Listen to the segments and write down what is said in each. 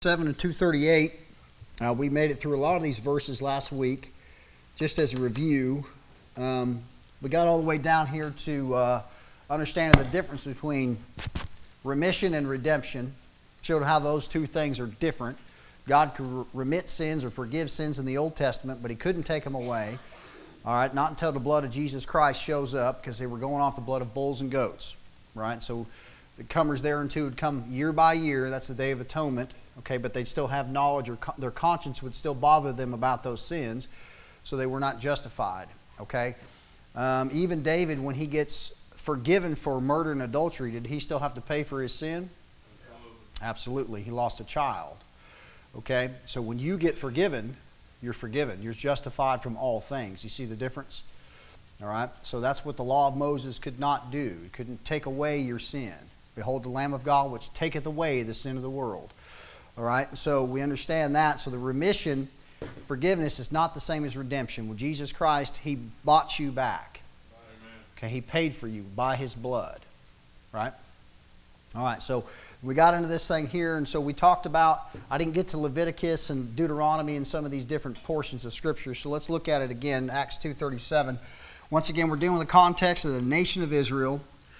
7 and 238. We made it through a lot of these verses last week. Just as a review, we got all the way down here to understanding the difference between remission and redemption. Showed how those two things are different. God could remit sins or forgive sins in the Old Testament, but He couldn't take them away. All right, not until the blood of Jesus Christ shows up, because they were going off the blood of bulls and goats. Right, so the comers thereunto would come year by year. That's the Day of Atonement. Okay, but they'd still have knowledge, or their conscience would still bother them about those sins, so they were not justified. Okay, even David, when he gets forgiven for murder and adultery, did he still have to pay for his sin? Absolutely. He lost a child. Okay, so when you get forgiven, you're forgiven. You're justified from all things. You see the difference? All right, so that's what the law of Moses could not do. It couldn't take away your sin. Behold the Lamb of God, which taketh away the sin of the world. All right, so we understand that. So the remission, forgiveness, is not the same as redemption. With Jesus Christ, He bought you back. Amen. Okay, He paid for you by His blood. Right? All right, so we got into this thing here, and so we talked about, I didn't get to Leviticus and Deuteronomy and some of these different portions of Scripture, so let's look at it again, Acts 2:37. Once again, we're dealing with the context of the nation of Israel.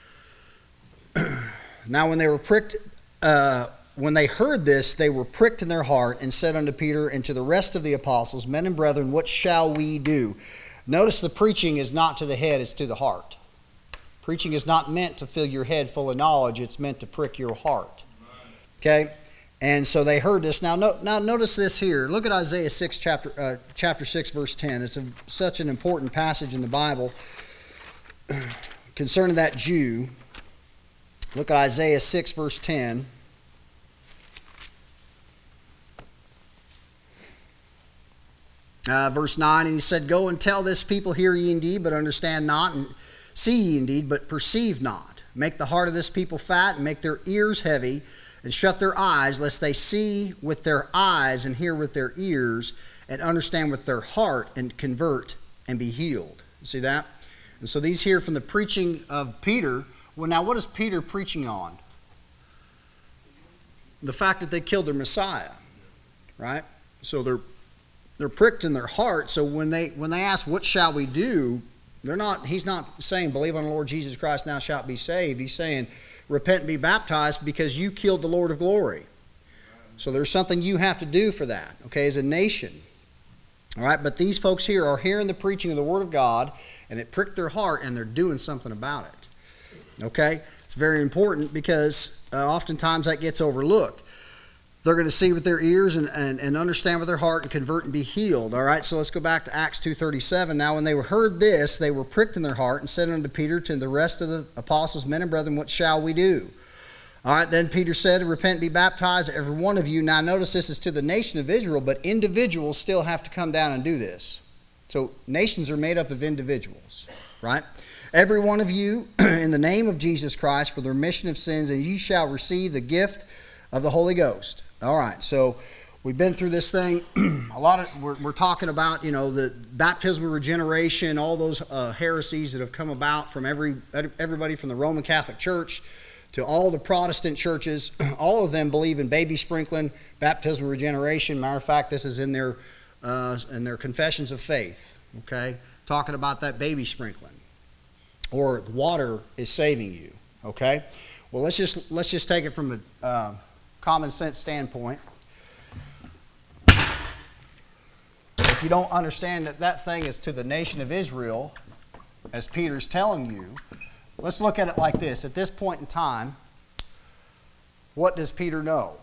Now when they were pricked... when they heard this, they were pricked in their heart and said unto Peter and to the rest of the apostles, Men and brethren, what shall we do? Notice the preaching is not to the head, it's to the heart. Preaching is not meant to fill your head full of knowledge, it's meant to prick your heart. Okay? And so they heard this. Now notice this here. Look at Isaiah 6, chapter 6, verse 10. It's such an important passage in the Bible concerning that Jew. Look at Isaiah 6, verse 10. Verse 9, and he said, Go and tell this people, hear ye indeed, but understand not, and see ye indeed, but perceive not. Make the heart of this people fat, and make their ears heavy, and shut their eyes, lest they see with their eyes, and hear with their ears, and understand with their heart, and convert, and be healed. You see that? And so these here from the preaching of Peter. Well, now what is Peter preaching on? The fact that they killed their Messiah. Right? So they're pricked in their heart. So when they ask, what shall we do? He's not saying, believe on the Lord Jesus Christ, now shalt be saved. He's saying, repent and be baptized because you killed the Lord of glory. So there's something you have to do for that, okay, as a nation. All right, but these folks here are hearing the preaching of the Word of God, and it pricked their heart, and they're doing something about it. Okay? It's very important because oftentimes that gets overlooked. They're going to see with their ears and understand with their heart and convert and be healed. All right, so let's go back to Acts 2:37. Now when they heard this, they were pricked in their heart and said unto Peter, to the rest of the apostles, Men and brethren, what shall we do? All right, then Peter said, Repent and be baptized, every one of you. Now notice this is to the nation of Israel, but individuals still have to come down and do this. So nations are made up of individuals, right? Every one of you, in the name of Jesus Christ, for the remission of sins, and ye shall receive the gift of the Holy Ghost. All right, so we've been through this thing. We're talking about, the baptism of regeneration, all those heresies that have come about from everybody from the Roman Catholic Church to all the Protestant churches. All of them believe in baby sprinkling, baptism of regeneration. Matter of fact, this is in their confessions of faith. Okay, talking about that baby sprinkling, or water is saving you. Okay, well let's just take it from a common sense standpoint. If you don't understand that thing is to the nation of Israel, as Peter's telling you, let's look at it like this. At this point in time, what does Peter know?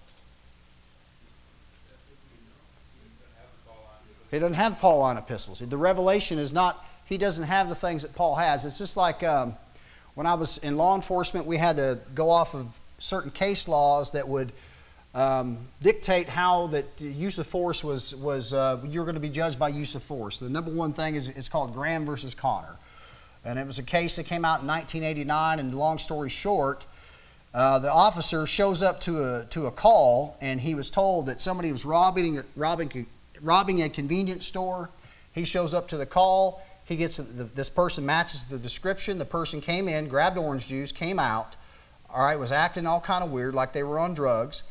He doesn't have Pauline epistles. The revelation is not, he doesn't have the things that Paul has. It's just like when I was in law enforcement, we had to go off of certain case laws that would dictate how that use of force was you're going to be judged by use of force. The number one thing is it's called Graham versus Connor, and it was a case that came out in 1989. And long story short, the officer shows up to a call, and he was told that somebody was robbing a convenience store. He shows up to the call. He gets this person matches the description. The person came in, grabbed orange juice, came out. all right, was acting all kind of weird, like they were on drugs.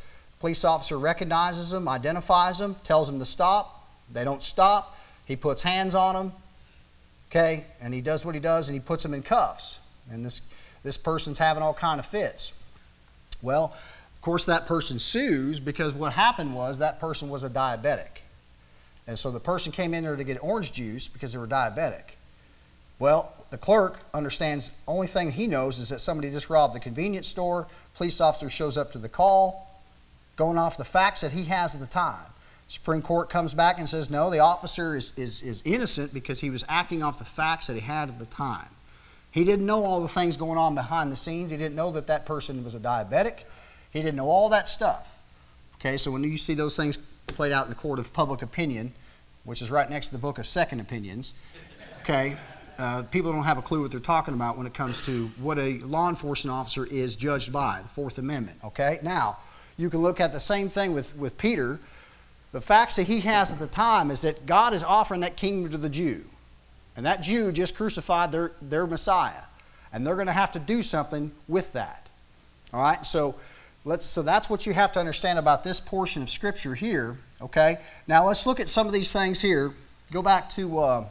Police officer recognizes them, identifies them, tells them to stop. They don't stop. He puts hands on them, okay, and he does what he does, and he puts them in cuffs. And this person's having all kind of fits. Well, of course, that person sues because what happened was that person was a diabetic. And so the person came in there to get orange juice because they were diabetic. Well, the clerk understands, only thing he knows is that somebody just robbed the convenience store. Police officer shows up to the call, going off the facts that he has at the time. Supreme Court comes back and says, no, the officer is innocent because he was acting off the facts that he had at the time. He didn't know all the things going on behind the scenes. He didn't know that that person was a diabetic. He didn't know all that stuff. Okay, so when you see those things played out in the court of public opinion, which is right next to the book of second opinions, okay, people don't have a clue what they're talking about when it comes to what a law enforcement officer is judged by, the Fourth Amendment. Okay, now you can look at the same thing with Peter. The facts that he has at the time is that God is offering that kingdom to the Jew. And that Jew just crucified their Messiah. And they're going to have to do something with that. All right, so that's what you have to understand about this portion of Scripture here. Okay, now let's look at some of these things here. Go back to,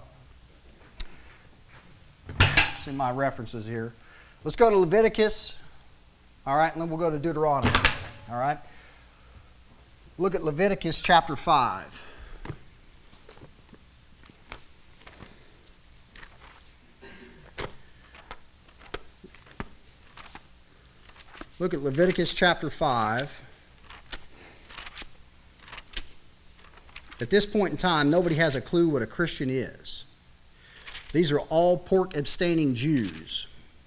see my references here. Let's go to Leviticus. All right, and then we'll go to Deuteronomy. All right. Look at Leviticus chapter 5. Look at Leviticus chapter 5. At this point in time, nobody has a clue what a Christian is. These are all pork abstaining Jews,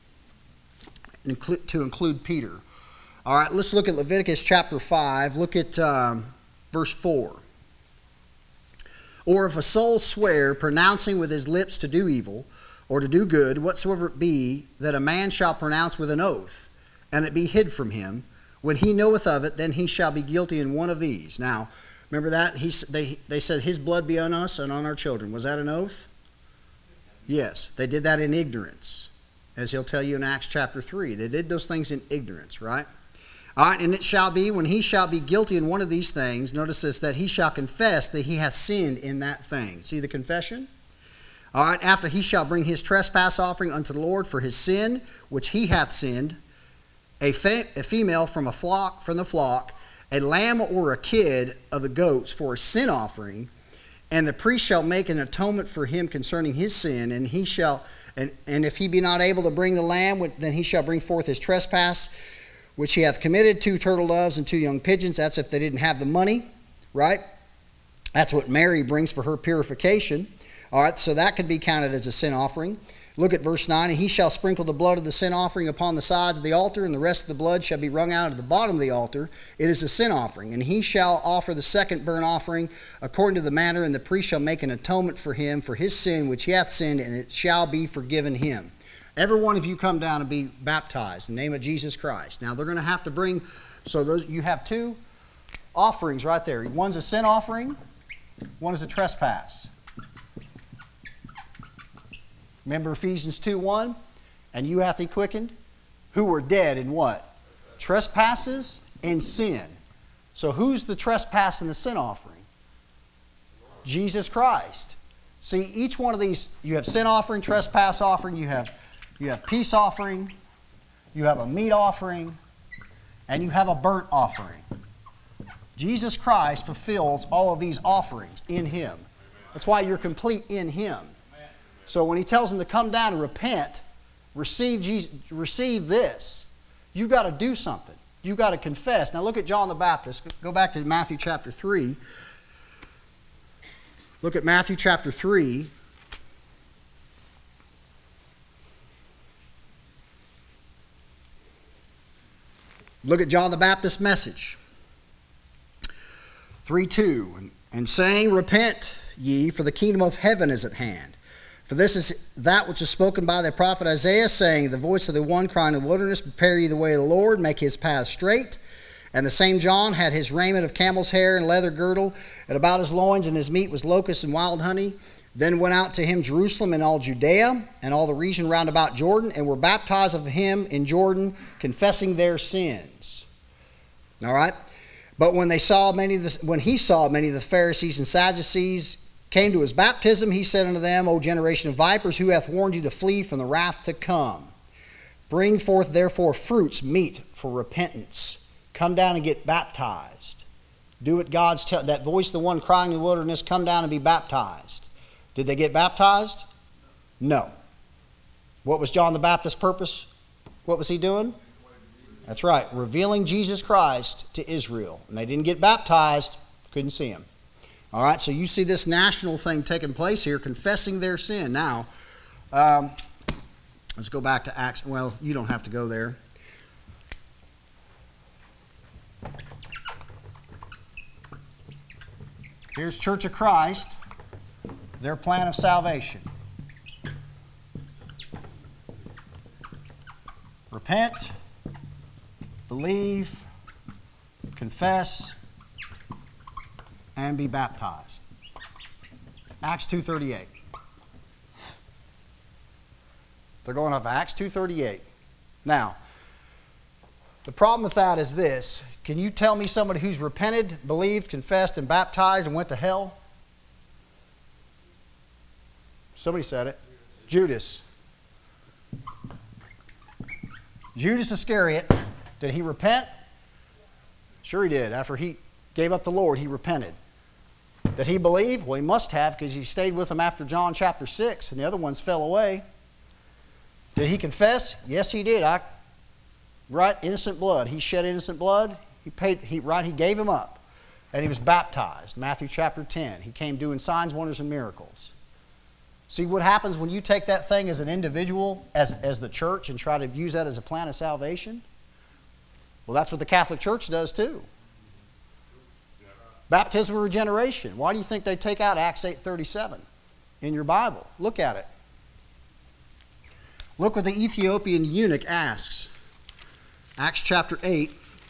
to include Peter. All right, let's look at Leviticus chapter 5. Look at verse 4. Or if a soul swear, pronouncing with his lips to do evil, or to do good, whatsoever it be, that a man shall pronounce with an oath, and it be hid from him, when he knoweth of it, then he shall be guilty in one of these. Now, remember that? They said, his blood be on us and on our children. Was that an oath? Yes, they did that in ignorance, as he'll tell you in Acts chapter 3. They did those things in ignorance, right? All right, and it shall be, when he shall be guilty in one of these things, notice this, that he shall confess that he hath sinned in that thing. See the confession? All right, after he shall bring his trespass offering unto the Lord for his sin, which he hath sinned, a female from the flock, a lamb or a kid of the goats for a sin offering, and the priest shall make an atonement for him concerning his sin, and he shall, and if he be not able to bring the lamb, then he shall bring forth his trespass, which he hath committed, 2 turtle doves and 2 young pigeons. That's if they didn't have the money, right? That's what Mary brings for her purification. All right, so that could be counted as a sin offering. Look at verse 9. And he shall sprinkle the blood of the sin offering upon the sides of the altar, and the rest of the blood shall be wrung out of the bottom of the altar. It is a sin offering. And he shall offer the second burnt offering according to the manner, and the priest shall make an atonement for him for his sin which he hath sinned, and it shall be forgiven him. Every one of you come down and be baptized in the name of Jesus Christ. Now they're going to have to bring, so those you have 2 offerings right there. One's a sin offering, one is a trespass. Remember Ephesians 2:1? And you hath he quickened, who were dead in what? Trespasses and sin. So who's the trespass and the sin offering? Jesus Christ. See, each one of these, you have sin offering, trespass offering, you have peace offering, you have a meat offering, and you have a burnt offering. Jesus Christ fulfills all of these offerings in Him. That's why you're complete in Him. So when He tells them to come down and repent, receive this, you've got to do something. You've got to confess. Now look at John the Baptist. Go back to Matthew chapter 3. Look at Matthew chapter 3. Look at John the Baptist's message. 3:2. And saying, repent ye, for the kingdom of heaven is at hand. For this is that which is spoken by the prophet Isaiah, saying, the voice of the one crying in the wilderness, prepare ye the way of the Lord, make his path straight. And the same John had his raiment of camel's hair and leather girdle, and about his loins, and his meat was locusts and wild honey. Then went out to him Jerusalem and all Judea, and all the region round about Jordan, and were baptized of him in Jordan, confessing their sins. All right? But when he saw many of the Pharisees and Sadducees came to his baptism, he said unto them, O generation of vipers, who hath warned you to flee from the wrath to come? Bring forth therefore fruits meet for repentance. Come down and get baptized. Do what God's telling. That voice, the one crying in the wilderness, come down and be baptized. Did they get baptized? No. What was John the Baptist's purpose? What was he doing? That's right, revealing Jesus Christ to Israel. And they didn't get baptized, couldn't see him. All right, so you see this national thing taking place here, confessing their sin. Now, let's go back to Acts. Well, you don't have to go there. Here's Church of Christ, their plan of salvation. Repent, believe, confess, and be baptized. Acts 2:38. They're going off Acts 2:38. Now, the problem with that is this. Can you tell me somebody who's repented, believed, confessed, and baptized and went to hell? Somebody said it. Judas. Judas Iscariot, did he repent? Sure he did. After he gave up the Lord, he repented. Did he believe? Well, he must have, because he stayed with them after John chapter 6, and the other ones fell away. Did he confess? Yes, he did. Right, innocent blood. He shed innocent blood. He gave him up. And he was baptized. Matthew chapter 10. He came doing signs, wonders, and miracles. See what happens when you take that thing as an individual, as the church, and try to use that as a plan of salvation? Well, that's what the Catholic Church does too. Baptism and regeneration. Why do you think they take out Acts 8:37 in your Bible? Look at it. Look what the Ethiopian eunuch asks. Acts chapter 8.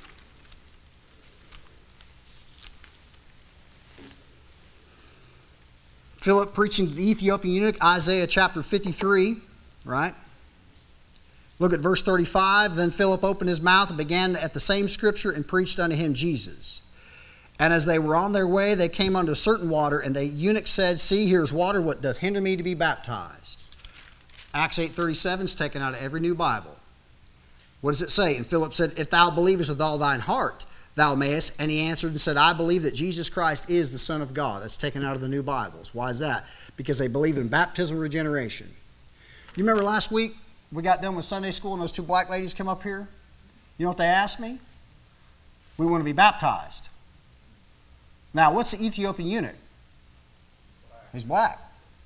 Philip preaching to the Ethiopian eunuch, Isaiah chapter 53, right? Look at verse 35. Then Philip opened his mouth and began at the same scripture and preached unto him Jesus. And as they were on their way, they came unto certain water, and the eunuch said, See, here's water, what doth hinder me to be baptized? Acts 8:37 is taken out of every new Bible. What does it say? And Philip said, If thou believest with all thine heart, thou mayest. And he answered and said, I believe that Jesus Christ is the Son of God. That's taken out of the new Bibles. Why is that? Because they believe in baptism and regeneration. You remember last week we got done with Sunday school and those two black ladies come up here? You know what they asked me? We want to be baptized. Now, what's the Ethiopian eunuch? He's black.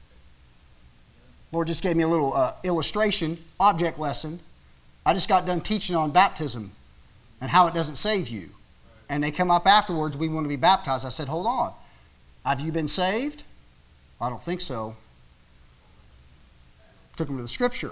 Lord just gave me a little illustration, object lesson. I just got done teaching on baptism and how it doesn't save you. And they come up afterwards, we want to be baptized. I said, hold on. Have you been saved? I don't think so. Took them to the scripture.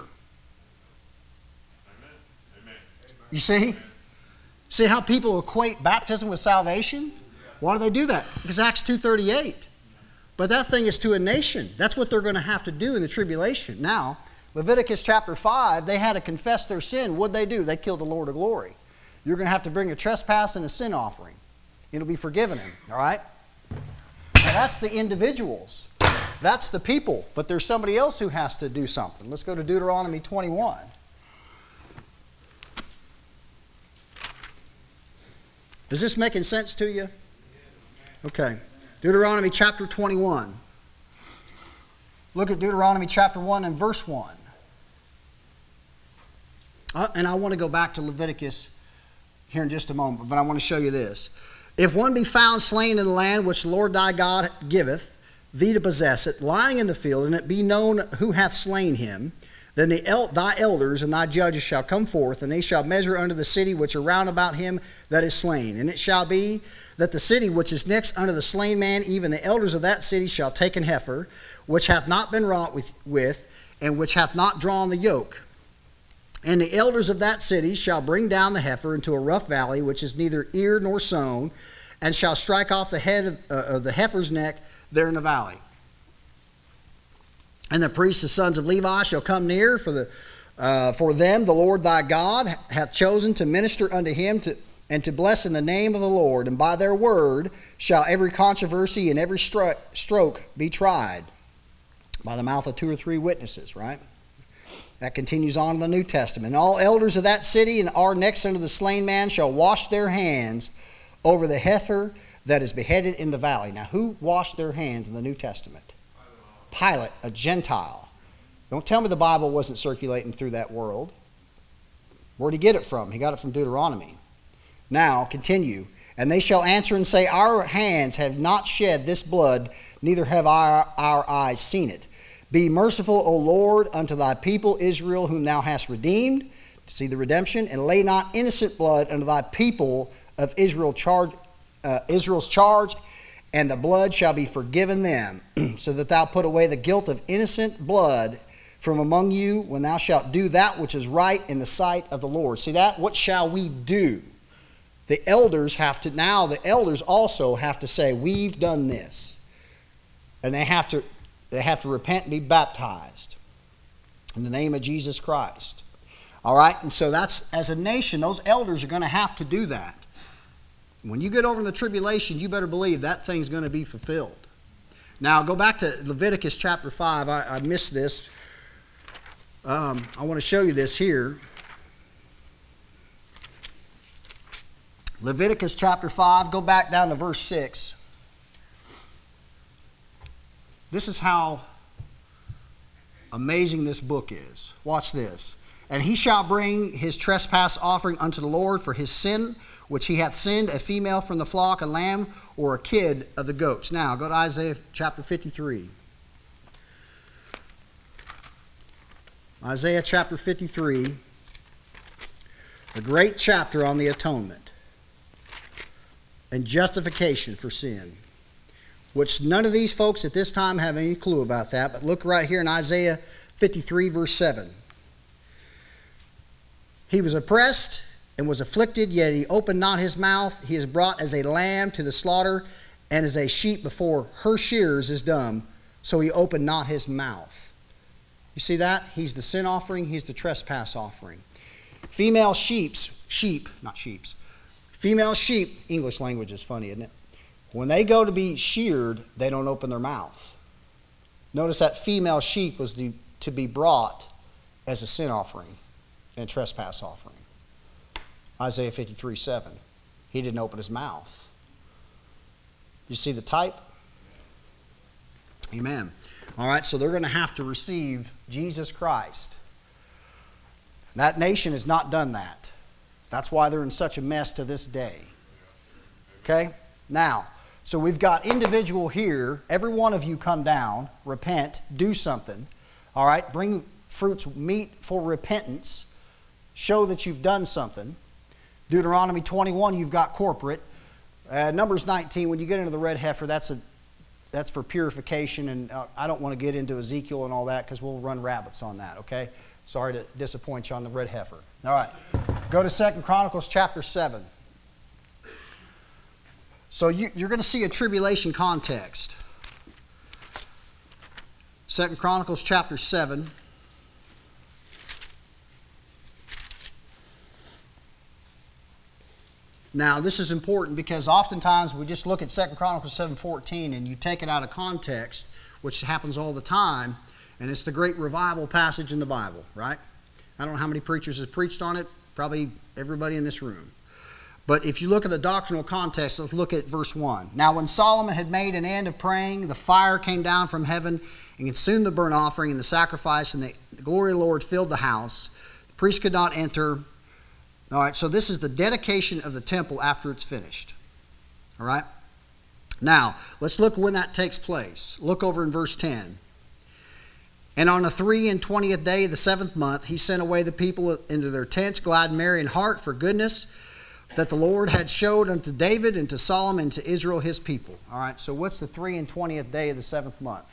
Amen. You see? See how people equate baptism with salvation? Why do they do that? Because Acts 2:38. But that thing is to a nation. That's what they're going to have to do in the tribulation. Now, Leviticus chapter 5, they had to confess their sin. What'd they do? They killed the Lord of glory. You're going to have to bring a trespass and a sin offering. It'll be forgiven him, all right? Now, that's the individuals. That's the people. But there's somebody else who has to do something. Let's go to Deuteronomy 21. Is this making sense to you? Okay. Deuteronomy chapter 21. Look at Deuteronomy chapter 1 and verse 1. And I want to go back to Leviticus here in just a moment, but I want to show you this. If one be found slain in the land which the Lord thy God giveth thee to possess it, lying in the field, and it be known who hath slain him, then thy elders and thy judges shall come forth, and they shall measure unto the city which are round about him that is slain. And it shall be that the city which is next unto the slain man, even the elders of that city shall take an heifer, which hath not been wrought with, and which hath not drawn the yoke. And the elders of that city shall bring down the heifer into a rough valley, which is neither eared nor sown, and shall strike off the head of the heifer's neck there in the valley. And the priests, the sons of Levi, shall come near, for them the Lord thy God hath chosen to minister unto him and to bless in the name of the Lord, and by their word shall every controversy and every stroke be tried by the mouth of 2 or 3 witnesses, right? That continues on in the New Testament. And all elders of that city and are next unto the slain man shall wash their hands over the heifer that is beheaded in the valley. Now, who washed their hands in the New Testament? Pilate, a Gentile. Don't tell me the Bible wasn't circulating through that world. Where'd he get it from? He got it from Deuteronomy. Now, continue. And they shall answer and say, our hands have not shed this blood, neither have our eyes seen it. Be merciful, O Lord, unto thy people Israel, whom thou hast redeemed, to see the redemption, and lay not innocent blood unto thy people of Israel's charge, and the blood shall be forgiven them, so that thou put away the guilt of innocent blood from among you, when thou shalt do that which is right in the sight of the Lord. See that? What shall we do? The elders also have to say, we've done this. And they have to repent and be baptized in the name of Jesus Christ. All right? And so that's, as a nation, those elders are going to have to do that. When you get over in the tribulation, you better believe that thing's going to be fulfilled. Now, go back to Leviticus chapter 5. I missed this. I want to show you this here. Leviticus chapter 5, go back down to verse 6. This is how amazing this book is. Watch this. And he shall bring his trespass offering unto the Lord for his sin, which he hath sinned, a female from the flock, a lamb, or a kid of the goats. Now, go to Isaiah chapter 53. Isaiah chapter 53, the great chapter on the atonement and justification for sin, which none of these folks at this time have any clue about that. But look right here in Isaiah 53, verse 7. He was oppressed and was afflicted, yet he opened not his mouth. He is brought as a lamb to the slaughter, and as a sheep before her shearers is dumb, so he opened not his mouth. You see that? He's the sin offering, he's the trespass offering. Female sheep, English language is funny, isn't it? When they go to be sheared, they don't open their mouth. Notice that female sheep was to be brought as a sin offering and a trespass offering. Isaiah 53, 7. He didn't open his mouth. You see the type? Amen. All right, so they're going to have to receive Jesus Christ. That nation has not done that. That's why they're in such a mess to this day. Okay? Now, so we've got individual here. Every one of you come down, repent, do something. All right? Bring fruits, meat for repentance. Show that you've done something. Deuteronomy 21, you've got corporate. Numbers 19, when you get into the red heifer, that's for purification, and I don't want to get into Ezekiel and all that because we'll run rabbits on that, okay? Sorry to disappoint you on the red heifer. All right, go to 2 Chronicles chapter 7. So you're going to see a tribulation context. 2 Chronicles chapter 7. Now, this is important because oftentimes we just look at 2 Chronicles 7:14 and you take it out of context, which happens all the time, and it's the great revival passage in the Bible, right? I don't know how many preachers have preached on it, probably everybody in this room. But if you look at the doctrinal context, let's look at verse 1. Now, when Solomon had made an end of praying, the fire came down from heaven and consumed the burnt offering and the sacrifice, and the glory of the Lord filled the house. The priest could not enter. All right, so this is the dedication of the temple after it's finished. All right? Now, let's look when that takes place. Look over in verse 10. And on the 23rd day of the 7th month, he sent away the people into their tents, glad and merry in heart for goodness that the Lord had showed unto David and to Solomon and to Israel his people. All right, so what's the 23rd day of the 7th month?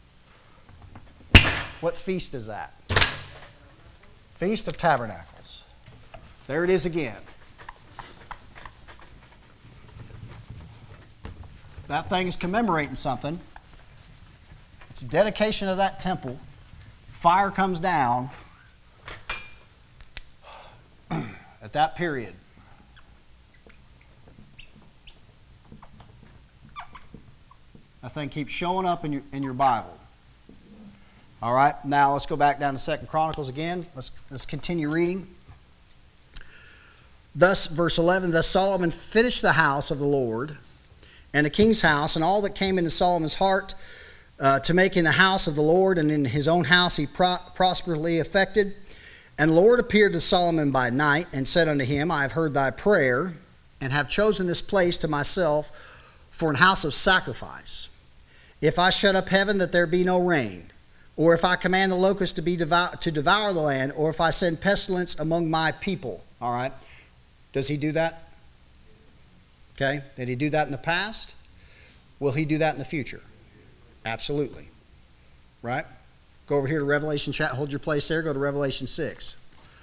What feast is that? Feast of Tabernacles. There it is again. That thing is commemorating something. It's a dedication of that temple. Fire comes down at that period. That thing keeps showing up in your Bible. All right, now let's go back down to 2 Chronicles again. Let's continue reading. Thus, verse 11, thus Solomon finished the house of the Lord and the king's house, and all that came into Solomon's heart to make in the house of the Lord, and in his own house he prosperously effected. And the Lord appeared to Solomon by night and said unto him, I have heard thy prayer, and have chosen this place to myself for an house of sacrifice. If I shut up heaven that there be no rain, or if I command the locust to devour the land, or if I send pestilence among my people. All right. Does he do that? Okay. Did he do that in the past? Will he do that in the future? Absolutely. Right? Go over here to Revelation, hold your place there, go to Revelation 6.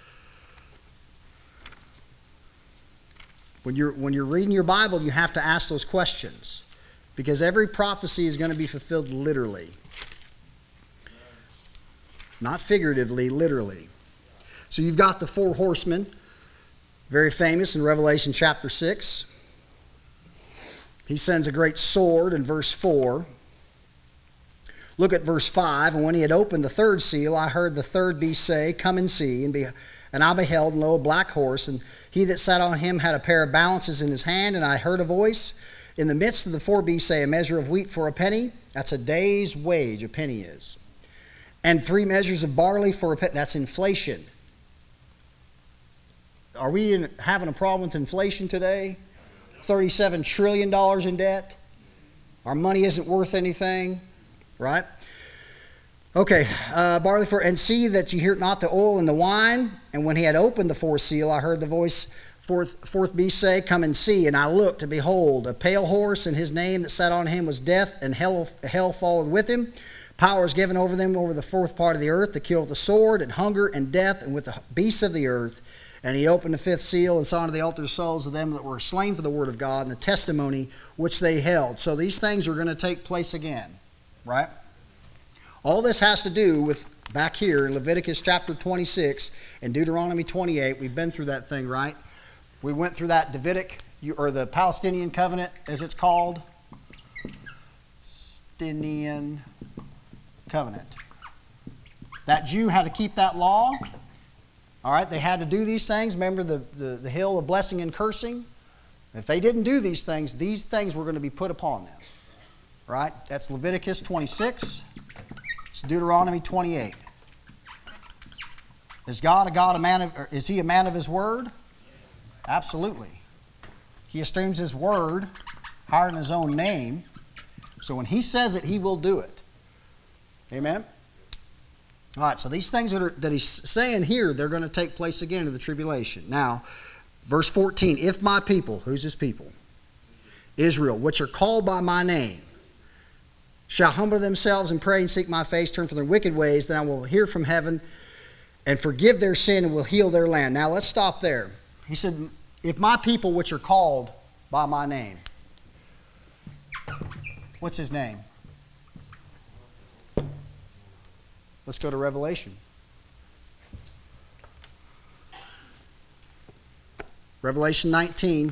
When you're reading your Bible, you have to ask those questions, because every prophecy is going to be fulfilled literally. Not figuratively, literally. So you've got the 4 horsemen, very famous in Revelation chapter 6. He sends a great sword in verse 4. Look at verse 5. And when he had opened the 3rd seal, I heard the 3rd beast say, Come and see. And I beheld, and lo, a black horse, and he that sat on him had a pair of balances in his hand, and I heard a voice in the midst of the 4 beasts say, A measure of wheat for a penny. That's a day's wage, a penny is. And 3 measures of barley for a penny. That's inflation. Are we having a problem with inflation today? $37 trillion in debt. Our money isn't worth anything. Right? Okay, barley for, and see that you hear not the oil and the wine. And when he had opened the 4th seal, I heard the voice, fourth beast say, Come and see. And I looked, and behold, a pale horse, and his name that sat on him was Death, and hell followed with him. Power is given over them over the 4th part of the earth to kill with the sword, and hunger, and death, and with the beasts of the earth. And he opened the 5th seal, and saw unto the altar the souls of them that were slain for the word of God, and the testimony which they held. So these things are going to take place again. Right? All this has to do with back here in Leviticus chapter 26 and Deuteronomy 28. We've been through that thing, right? We went through that Davidic, or the Palestinian covenant, as it's called. Palestinian covenant. That Jew had to keep that law. All right, they had to do these things. Remember the hill of blessing and cursing? If they didn't do these things were going to be put upon them. Right? That's Leviticus 26. It's Deuteronomy 28. Is God a man of, is he a man of his word? Absolutely. He esteems his word higher than his own name. So when he says it, he will do it. Amen? All right, so these things that he's saying here, they're going to take place again in the tribulation. Now, verse 14, if my people, who's his people? Israel, which are called by my name, shall humble themselves and pray and seek my face, turn from their wicked ways, then I will hear from heaven and forgive their sin and will heal their land. Now let's stop there. He said, if my people which are called by my name. What's his name? Let's go to Revelation. Revelation 19.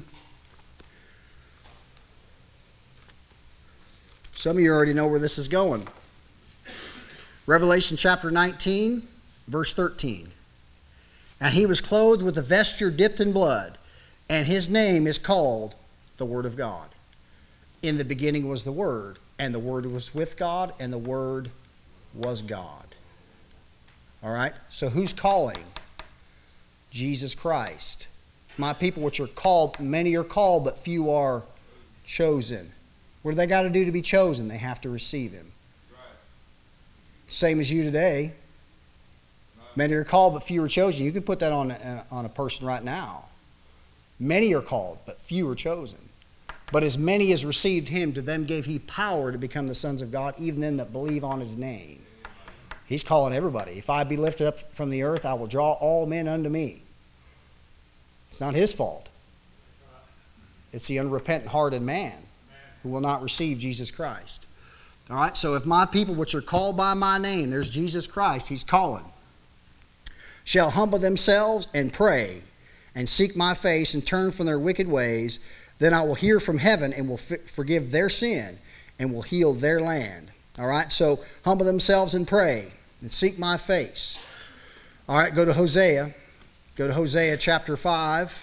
Some of you already know where this is going. Revelation chapter 19, verse 13. And he was clothed with a vesture dipped in blood, and his name is called the Word of God. In the beginning was the Word, and the Word was with God, and the Word was God. All right? So who's calling? Jesus Christ. My people which are called, many are called, but few are chosen. What do they got to do to be chosen? They have to receive him. Right. Same as you today. Right. Many are called, but few are chosen. You can put that on a person right now. Many are called, but few are chosen. But as many as received him, to them gave he power to become the sons of God, even them that believe on his name. He's calling everybody. If I be lifted up from the earth, I will draw all men unto me. It's not his fault. It's the unrepentant hearted man who will not receive Jesus Christ. All right, so if my people which are called by my name, there's Jesus Christ, he's calling, shall humble themselves and pray and seek my face and turn from their wicked ways, then I will hear from heaven and will forgive their sin and will heal their land. All right, so humble themselves and pray and seek my face. All right, go to Hosea. Go to Hosea chapter 5.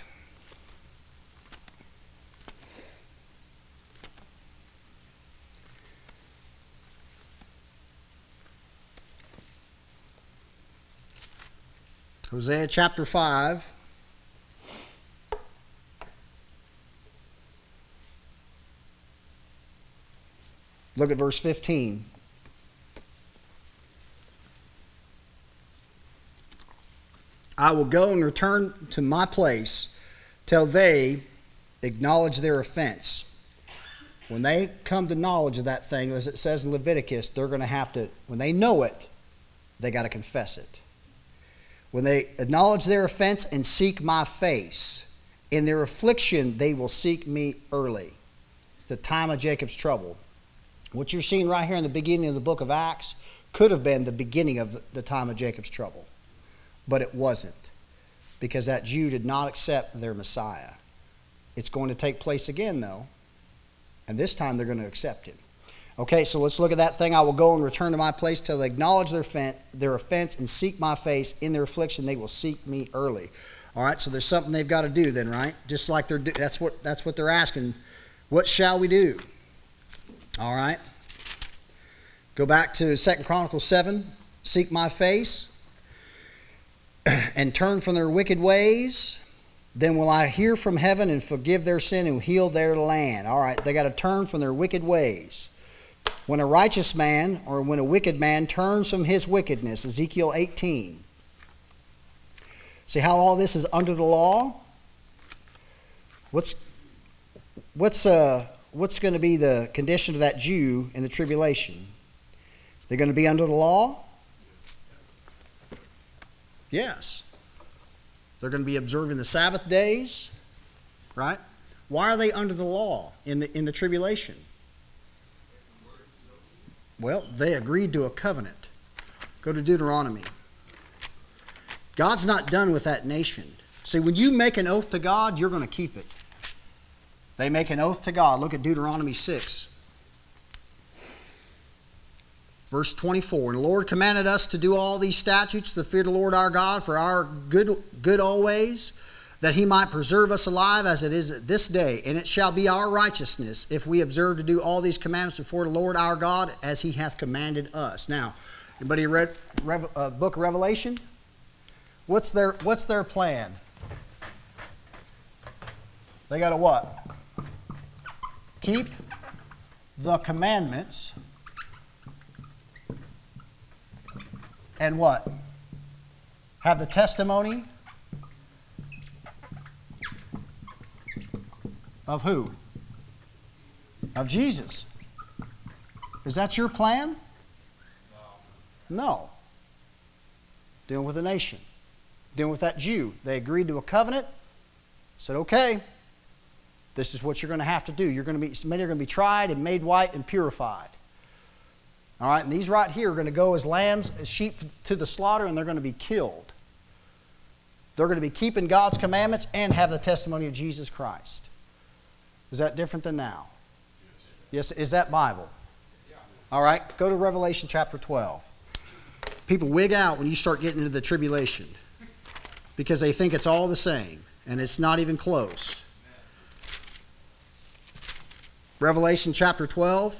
Hosea chapter 5. Look at verse 15. I will go and return to my place till they acknowledge their offense. When they come to knowledge of that thing, as it says in Leviticus, they're going to have to, when they know it, they got to confess it. When they acknowledge their offense and seek my face, in their affliction they will seek me early. It's the time of Jacob's trouble. What you're seeing right here in the beginning of the book of Acts could have been the beginning of the time of Jacob's trouble. But it wasn't, because that Jew did not accept their Messiah. It's going to take place again, though, and this time they're going to accept him. Okay, so let's look at that thing. I will go and return to my place till they acknowledge their offense and seek my face. In their affliction they will seek me early. All right, so there's something they've got to do then, right? Just like that's what they're asking. What shall we do? All right. Go back to 2 Chronicles 7. Seek my face and turn from their wicked ways. Then will I hear from heaven and forgive their sin and heal their land. All right, they got to turn from their wicked ways. When a righteous man or when a wicked man turns from his wickedness, Ezekiel 18. See how all this is under the law? What's going to be the condition of that Jew in the tribulation? They're going to be under the law? Yes. They're going to be observing the Sabbath days, right? Why are they under the law in the tribulation? Well, they agreed to a covenant. Go to Deuteronomy. God's not done with that nation. See, when you make an oath to God, you're going to keep it. They make an oath to God. Look at Deuteronomy 6. Verse 24. And the Lord commanded us to do all these statutes, to fear the Lord our God, for our good always, that he might preserve us alive as it is this day. And it shall be our righteousness if we observe to do all these commandments before the Lord our God as he hath commanded us. Now, anybody read book of Revelation? What's their plan? They got to what? Keep the commandments and what? Have the testimony of who? Of Jesus. Is that your plan? No. Dealing with a nation. Dealing with that Jew. They agreed to a covenant. Said, okay, this is what you're going to have to do. Many are going to be tried and made white and purified. All right, and these right here are going to go as lambs, as sheep to the slaughter, and they're going to be killed. They're going to be keeping God's commandments and have the testimony of Jesus Christ. Is that different than now? Yes. Is that Bible? All right, go to Revelation chapter 12. People wig out when you start getting into the tribulation because they think it's all the same, and it's not even close. Revelation chapter 12,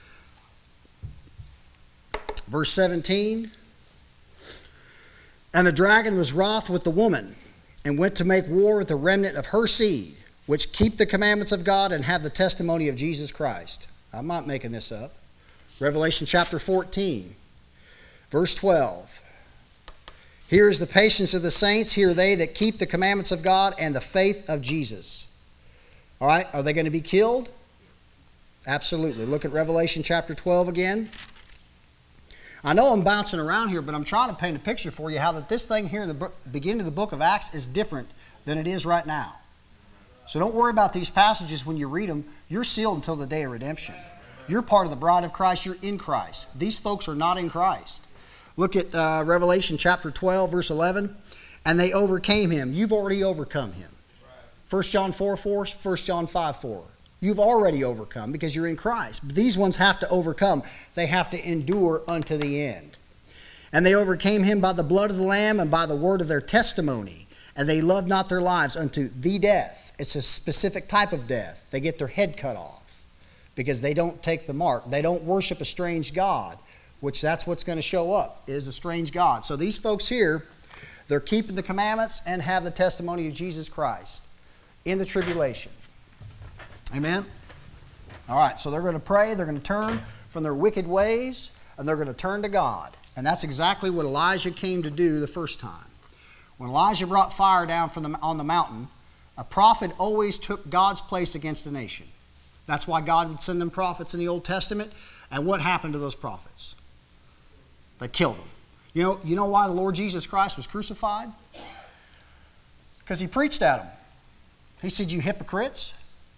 verse 17. And the dragon was wroth with the woman, and went to make war with the remnant of her seed, which keep the commandments of God and have the testimony of Jesus Christ. I'm not making this up. Revelation chapter 14, verse 12. Here is the patience of the saints. Here are they that keep the commandments of God and the faith of Jesus. All right, are they going to be killed? Absolutely. Look at Revelation chapter 12 again. I know I'm bouncing around here, but I'm trying to paint a picture for you how that this thing here in the beginning of the book of Acts is different than it is right now. So don't worry about these passages when you read them. You're sealed until the day of redemption. You're part of the bride of Christ. You're in Christ. These folks are not in Christ. Look at Revelation chapter 12, verse 11. And they overcame him. You've already overcome him. 1 John 4:4, 1 John 5:4. You've already overcome because you're in Christ. But these ones have to overcome. They have to endure unto the end. And they overcame him by the blood of the Lamb and by the word of their testimony. And they loved not their lives unto the death. It's a specific type of death. They get their head cut off because they don't take the mark. They don't worship a strange God, which that's what's going to show up, is a strange God. So these folks here, they're keeping the commandments and have the testimony of Jesus Christ in the tribulation. Amen? All right, so they're going to pray, they're going to turn from their wicked ways, and they're going to turn to God. And that's exactly what Elijah came to do the first time. When Elijah brought fire down on the mountain, a prophet always took God's place against the nation. That's why God would send them prophets in the Old Testament. And what happened to those prophets? They killed them. You know why the Lord Jesus Christ was crucified? Because he preached at them. He said, you hypocrites,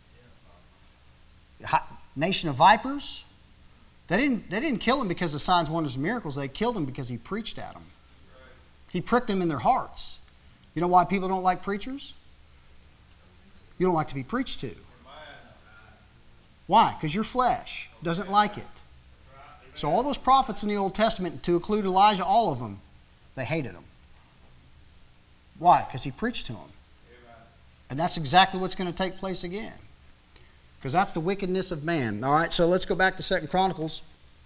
nation of vipers. They didn't kill him because of signs, wonders, and miracles. They killed him because he preached at them. He pricked them in their hearts. You know why people don't like preachers? You don't like to be preached to. Why? Because your flesh doesn't like it. So all those prophets in the Old Testament, to include Elijah, all of them, they hated him. Why? Because he preached to them. And that's exactly what's going to take place again. Because that's the wickedness of man. All right, so let's go back to 2 Chronicles.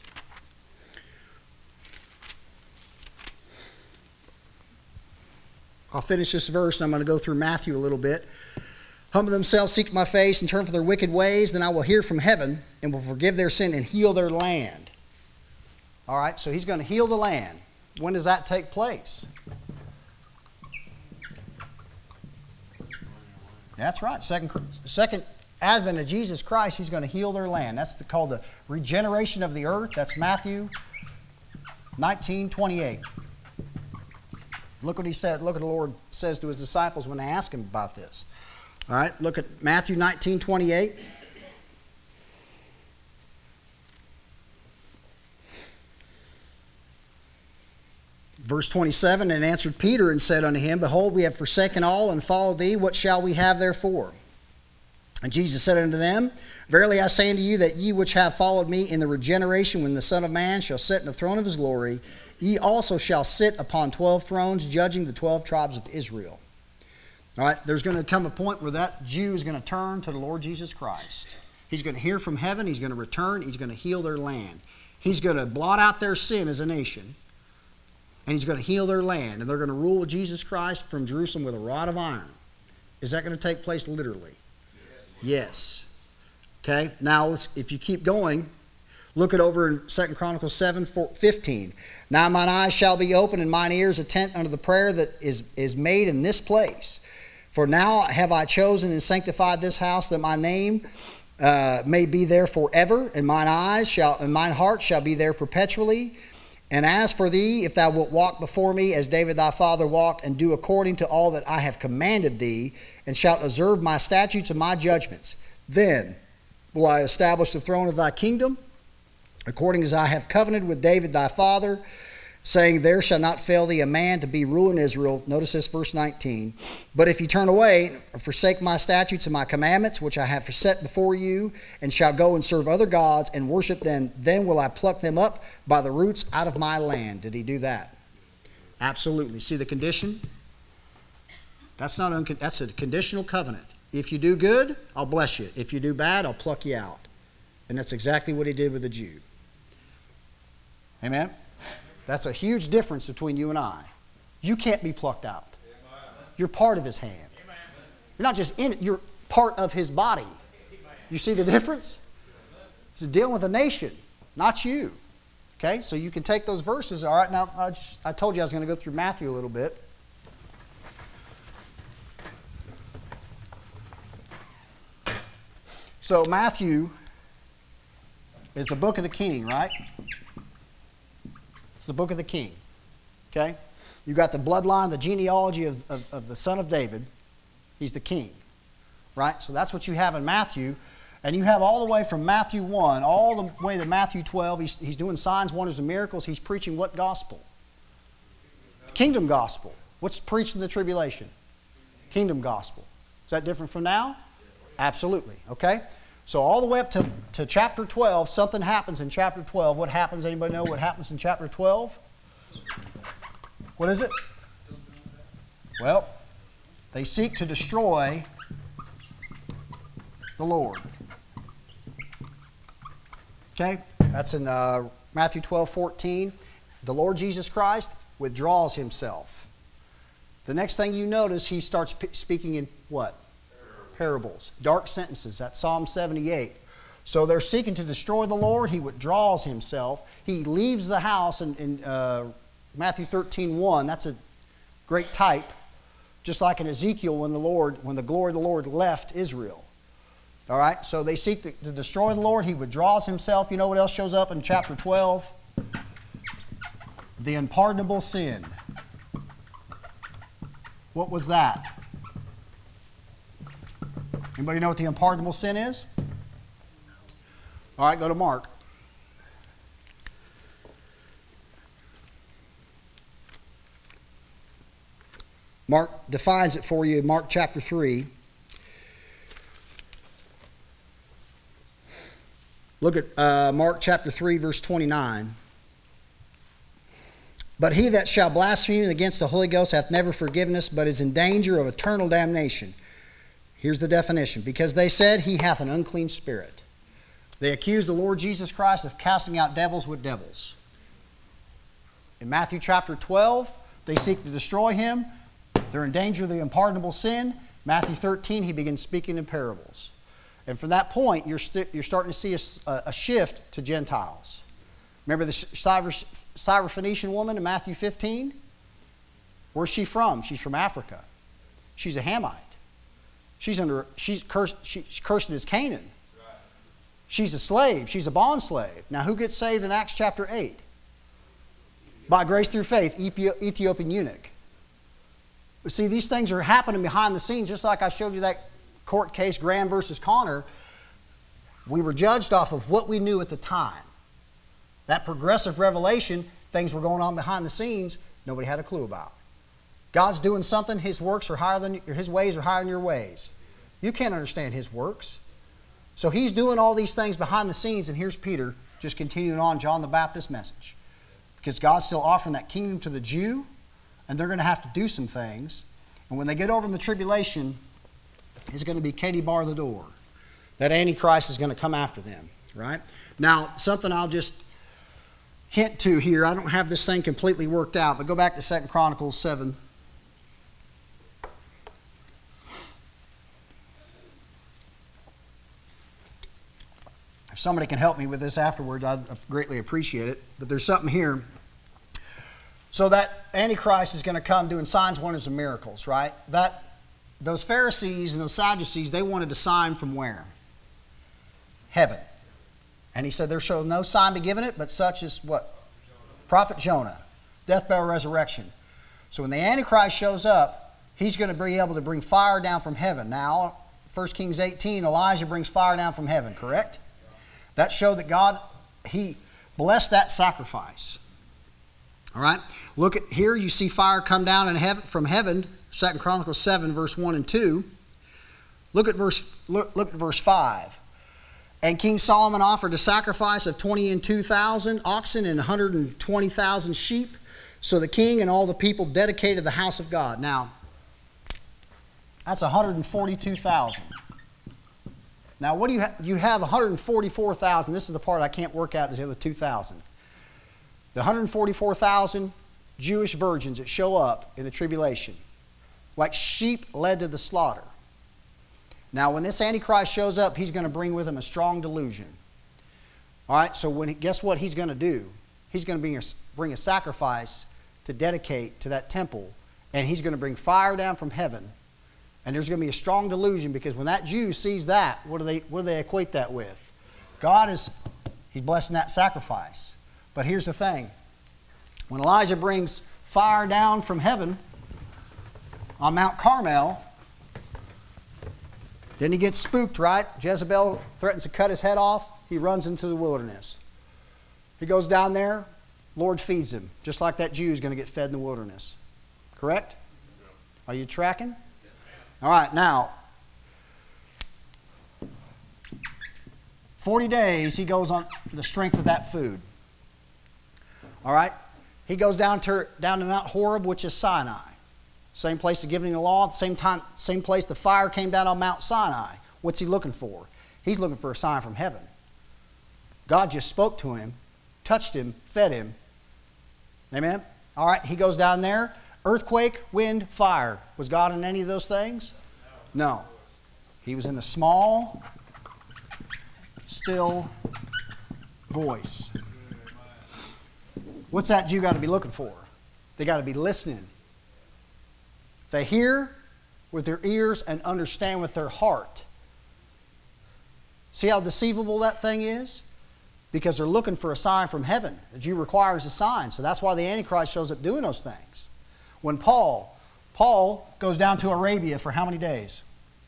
I'll finish this verse. I'm going to go through Matthew a little bit. Humble themselves, seek my face, and turn from their wicked ways. Then I will hear from heaven and will forgive their sin and heal their land. All right, so he's going to heal the land. When does that take place? That's right. Second advent of Jesus Christ, he's going to heal their land. That's called the regeneration of the earth. That's Matthew 19:28. Look what he said. Look what the Lord says to his disciples when they ask him about this. All right, look at Matthew 19:28. Verse 27, and answered Peter and said unto him, behold, we have forsaken all and followed thee. What shall we have therefore? And Jesus said unto them, verily I say unto you that ye which have followed me in the regeneration, when the Son of Man shall sit in the throne of his glory, ye also shall sit upon 12 thrones, judging the 12 tribes of Israel. All right, there's going to come a point where that Jew is going to turn to the Lord Jesus Christ. He's going to hear from heaven. He's going to return. He's going to heal their land. He's going to blot out their sin as a nation. And he's going to heal their land. And they're going to rule with Jesus Christ from Jerusalem with a rod of iron. Is that going to take place literally? Yes. Okay, now if you keep going, look it over in 2 Chronicles 7:15. Now mine eyes shall be open and mine ears attent unto the prayer that is made in this place. For now have I chosen and sanctified this house, that my name may be there forever, and mine heart shall be there perpetually. And as for thee, if thou wilt walk before me as David thy father walked, and do according to all that I have commanded thee, and shalt observe my statutes and my judgments, then will I establish the throne of thy kingdom, according as I have covenanted with David thy father, saying, there shall not fail thee a man to be ruler in Israel. Notice this, verse 19. But if you turn away and forsake my statutes and my commandments, which I have set before you, and shall go and serve other gods and worship them, then will I pluck them up by the roots out of my land. Did he do that? Absolutely. See the condition? That's a conditional covenant. If you do good, I'll bless you. If you do bad, I'll pluck you out. And that's exactly what he did with the Jew. Amen? That's a huge difference between you and I. You can't be plucked out. You're part of his hand. You're not just in it, you're part of his body. You see the difference? He's dealing with a nation, not you. Okay, so you can take those verses. All right, now I told you I was going to go through Matthew a little bit. So Matthew is the book of the king, right? It's the book of the king. Okay? You got the bloodline, the genealogy of the son of David. He's the king. Right? So that's what you have in Matthew. And you have all the way from Matthew 1, all the way to Matthew 12. He's doing signs, wonders, and miracles. He's preaching what gospel? The kingdom gospel. What's preached in the tribulation? Kingdom gospel. Is that different from now? Absolutely. Okay? So all the way up to chapter 12, something happens in chapter 12. What happens? Anybody know what happens in chapter 12? What is it? Well, they seek to destroy the Lord. Okay? That's in Matthew 12:14. The Lord Jesus Christ withdraws himself. The next thing you notice, he starts speaking in what? Parables. Dark sentences. That's Psalm 78. So they're seeking to destroy the Lord. He withdraws himself. He leaves the house in Matthew 13:1. That's a great type. Just like in Ezekiel when the glory of the Lord left Israel. All right, so they seek to destroy the Lord. He withdraws himself. You know what else shows up in chapter 12? The unpardonable sin. What was that? Anybody know what the unpardonable sin is? All right, go to Mark. Mark defines it for you in Mark chapter 3. Look at Mark chapter 3, verse 29. But he that shall blaspheme against the Holy Ghost hath never forgiveness, but is in danger of eternal damnation. Here's the definition. Because they said, he hath an unclean spirit. They accuse the Lord Jesus Christ of casting out devils with devils. In Matthew chapter 12, they seek to destroy him. They're in danger of the unpardonable sin. Matthew 13, he begins speaking in parables. And from that point, you're starting to see a shift to Gentiles. Remember the Syrophoenician woman in Matthew 15? Where's she from? She's from Africa. She's a Hamite. She's cursed as Canaan. She's a slave. She's a bond slave. Now, who gets saved in Acts chapter 8? By grace through faith, Ethiopian eunuch. But see, these things are happening behind the scenes, just like I showed you that court case, Graham versus Connor. We were judged off of what we knew at the time. That progressive revelation, things were going on behind the scenes, nobody had a clue about. God's doing something, his ways are higher than your ways. You can't understand his works. So he's doing all these things behind the scenes, and here's Peter just continuing on John the Baptist's message. Because God's still offering that kingdom to the Jew, and they're going to have to do some things. And when they get over in the tribulation, it's going to be Katie bar the door. That Antichrist is going to come after them, right? Now, something I'll just hint to here. I don't have this thing completely worked out, but go back to 2 Chronicles 7. If somebody can help me with this afterwards, I'd greatly appreciate it. But there's something here. So that Antichrist is going to come doing signs, wonders, and miracles, right? Those Pharisees and those Sadducees, they wanted a sign from where? Heaven. And he said, there shall no sign be given it, but such as what? Prophet Jonah. Death, burial, resurrection. So when the Antichrist shows up, he's going to be able to bring fire down from heaven. Now, 1 Kings 18, Elijah brings fire down from heaven, correct? That showed that God, he blessed that sacrifice. All right? Look at here, you see fire come down from heaven, 2 Chronicles 7, verse 1 and 2. Look at verse 5. And King Solomon offered a sacrifice of 22,000 oxen and 120,000 sheep. So the king and all the people dedicated the house of God. Now, that's 142,000. Now, what do you have? You have 144,000. This is the part I can't work out, is the other 2,000. The 144,000 Jewish virgins that show up in the tribulation, like sheep led to the slaughter. Now, when this Antichrist shows up, he's going to bring with him a strong delusion. All right, so guess what he's going to do? He's going to bring a sacrifice to dedicate to that temple, and he's going to bring fire down from heaven. And there's going to be a strong delusion, because when that Jew sees that, what do they equate that with? He's blessing that sacrifice. But here's the thing. When Elijah brings fire down from heaven on Mount Carmel, then he gets spooked, right? Jezebel threatens to cut his head off. He runs into the wilderness. He goes down there. Lord feeds him, just like that Jew is going to get fed in the wilderness. Correct? Are you tracking? All right, now, 40 days he goes on the strength of that food. All right? He goes down to Mount Horeb, which is Sinai. Same place to giving the law, same place the fire came down on Mount Sinai. What's he looking for? He's looking for a sign from heaven. God just spoke to him, touched him, fed him. Amen? All right, he goes down there. Earthquake, wind, fire. Was God in any of those things? No. He was in a small, still voice. What's that Jew got to be looking for? They got to be listening. They hear with their ears and understand with their heart. See how deceivable that thing is? Because they're looking for a sign from heaven. The Jew requires a sign. So that's why the Antichrist shows up doing those things. When Paul goes down to Arabia for how many days?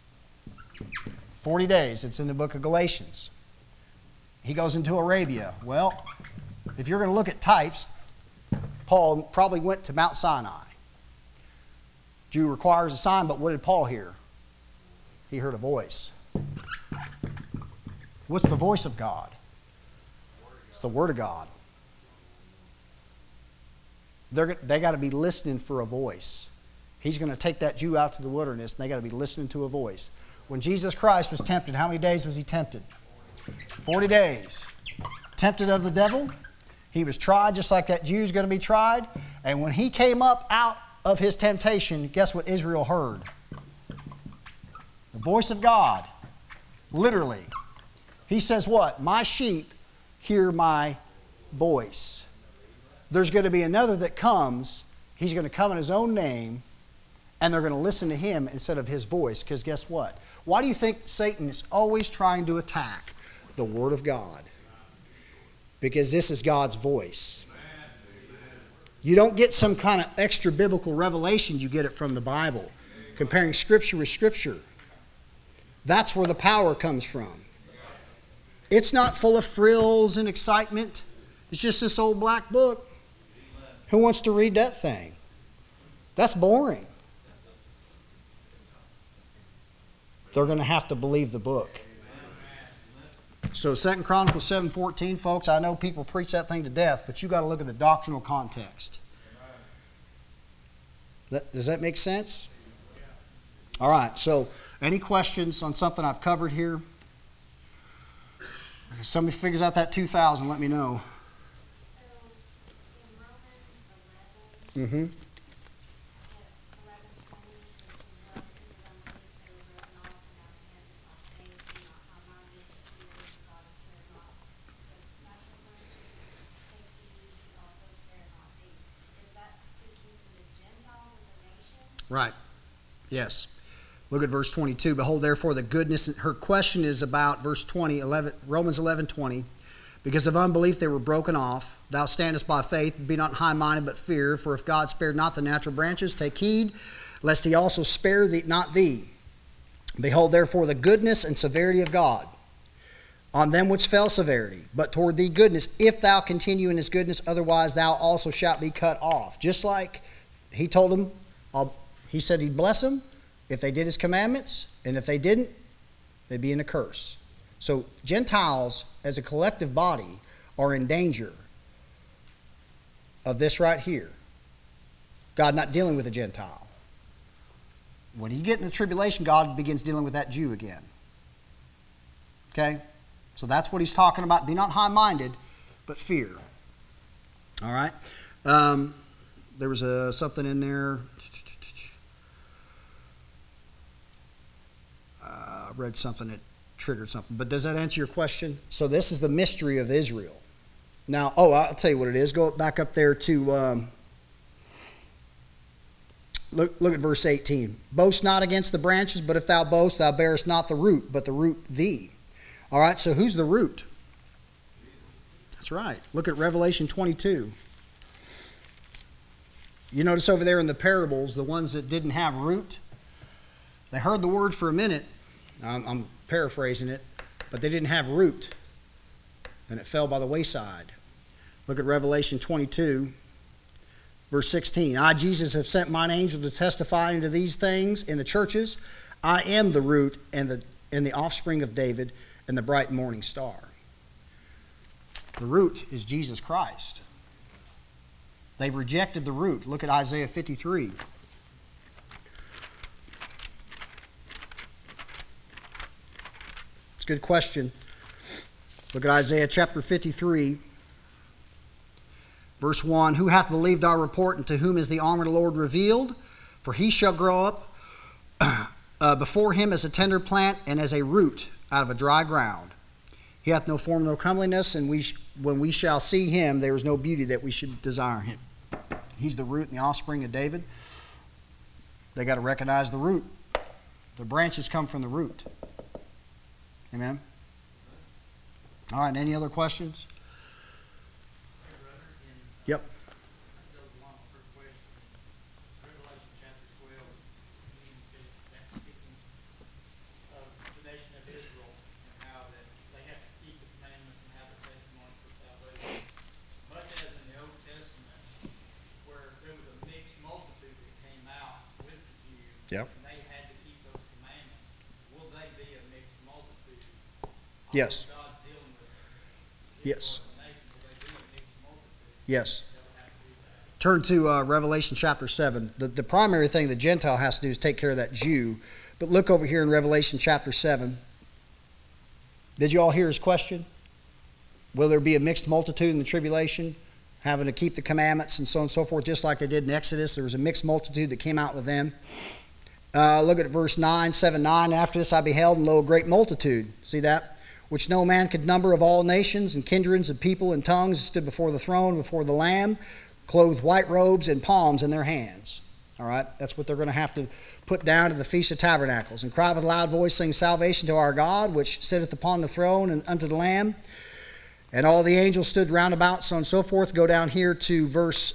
40 days. It's in the book of Galatians. He goes into Arabia. Well, if you're going to look at types, Paul probably went to Mount Sinai. Jew requires a sign, but what did Paul hear? He heard a voice. What's the voice of God? It's the Word of God. They got to be listening for a voice. He's going to take that Jew out to the wilderness, and they got to be listening to a voice. When Jesus Christ was tempted, how many days was he tempted? 40 days. Tempted of the devil. He was tried just like that Jew's going to be tried. And when he came up out of his temptation, guess what Israel heard? The voice of God. Literally. He says what? My sheep hear my voice. There's going to be another that comes. He's going to come in his own name, and they're going to listen to him instead of his voice. Because guess what? Why do you think Satan is always trying to attack the Word of God? Because this is God's voice. You don't get some kind of extra biblical revelation. You get it from the Bible. Comparing Scripture with Scripture. That's where the power comes from. It's not full of frills and excitement. It's just this old black book. Who wants to read that thing? That's boring. They're going to have to believe the book. So 2 Chronicles 7:14, folks, I know people preach that thing to death, but you got to look at the doctrinal context. Does that make sense? All right, so any questions on something I've covered here? If somebody figures out that 2,000, let me know. So in Romans 11, Mm-hmm. 'Is that speaking to the Gentiles as a nation? Right. Yes. Look at verse 22. Behold, therefore, the goodness. Her question is about verse 20, Romans 11:20. Because of unbelief they were broken off. Thou standest by faith, be not high-minded, but fear. For if God spared not the natural branches, take heed, lest he also spare not thee. Behold, therefore, the goodness and severity of God. On them which fell severity, but toward thee goodness, if thou continue in his goodness, otherwise thou also shalt be cut off. Just like he told them, he said he'd bless them if they did his commandments, and if they didn't, they'd be in a curse. So Gentiles, as a collective body, are in danger of this right here. God not dealing with a Gentile. When you get in the tribulation, God begins dealing with that Jew again. Okay? So that's what he's talking about. Be not high-minded, but fear. All right? There was something in there. I read something that triggered something. But does that answer your question? So this is the mystery of Israel. Now, I'll tell you what it is. Go back up there to, look at verse 18. Boast not against the branches, but if thou boast, thou bearest not the root, but the root thee. All right, so who's the root? That's right. Look at Revelation 22. You notice over there in the parables, the ones that didn't have root, they heard the word for a minute. I'm paraphrasing it, but they didn't have root, and it fell by the wayside. Look at Revelation 22, verse 16. I, Jesus, have sent mine angel to testify unto these things in the churches. I am the root and the offspring of David, and the bright morning star. The root is Jesus Christ. They've rejected the root. Look at Isaiah 53. It's a good question. Look at Isaiah chapter 53, verse 1. Who hath believed our report, and to whom is the arm of the Lord revealed? For he shall grow up before him as a tender plant, and as a root out of a dry ground. He hath no form, no comeliness, and when we shall see him, there is no beauty that we should desire him. He's the root and the offspring of David. They got to recognize the root. The branches come from the root. Amen. All right, any other questions? Yep. Yep. And they had to keep those commandments. Will they be a mixed multitude? Yes. God's dealing with Yes. Israel as a nation. Will they be a mixed multitude? Yes. They'll have to do that. Turn to Revelation chapter 7. The primary thing the Gentile has to do is take care of that Jew. But look over here in Revelation chapter 7. Did you all hear his question? Will there be a mixed multitude in the tribulation, having to keep the commandments and so on and so forth, just like they did in Exodus? There was a mixed multitude that came out with them. Look at verse 9, 7, 9. After this I beheld, and lo, a great multitude. See that? Which no man could number, of all nations and kindreds and people and tongues, stood before the throne, before the Lamb, clothed with white robes and palms in their hands. All right? That's what they're going to have to put down to the Feast of Tabernacles. And cry with a loud voice, saying, Salvation to our God, which sitteth upon the throne, and unto the Lamb. And all the angels stood round about, so on and so forth. Go down here to verse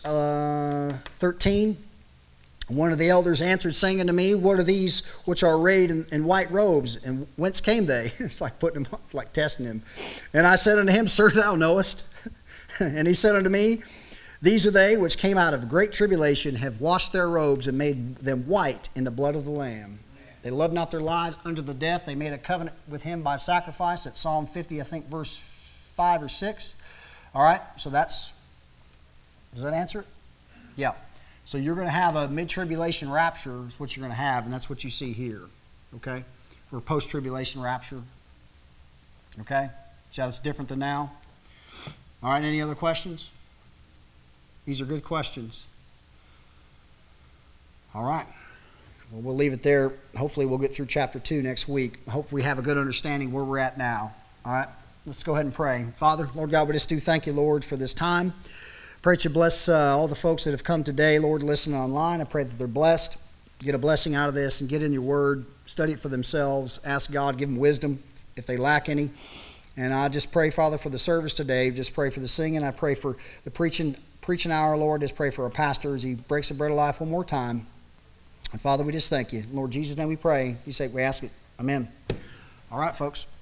13. One of the elders answered, saying unto me, What are these which are arrayed in white robes, and whence came they? It's like putting him, like testing him. And I said unto him, Sir, thou knowest. And he said unto me, These are they which came out of great tribulation, have washed their robes, and made them white in the blood of the Lamb. They loved not their lives unto the death. They made a covenant with him by sacrifice. At Psalm 50, I think, verse 5 or 6. All right, so does that answer it? Yeah. So you're going to have a mid-tribulation rapture is what you're going to have, and that's what you see here, okay? Or post-tribulation rapture, okay? So that's different than now. All right, any other questions? These are good questions. All right. Well, we'll leave it there. Hopefully we'll get through chapter 2 next week. I hope we have a good understanding where we're at now. All right, let's go ahead and pray. Father, Lord God, we just do thank you, Lord, for this time. Pray that you bless all the folks that have come today, Lord, listening online. I pray that they're blessed, get a blessing out of this, and get in your word, study it for themselves, ask God, give them wisdom if they lack any. And I just pray, Father, for the service today. Just pray for the singing. I pray for the preaching hour, Lord. Just pray for our pastor as he breaks the bread of life one more time. And Father, we just thank you. In Lord Jesus' name we pray. You say we ask it. Amen. All right, folks.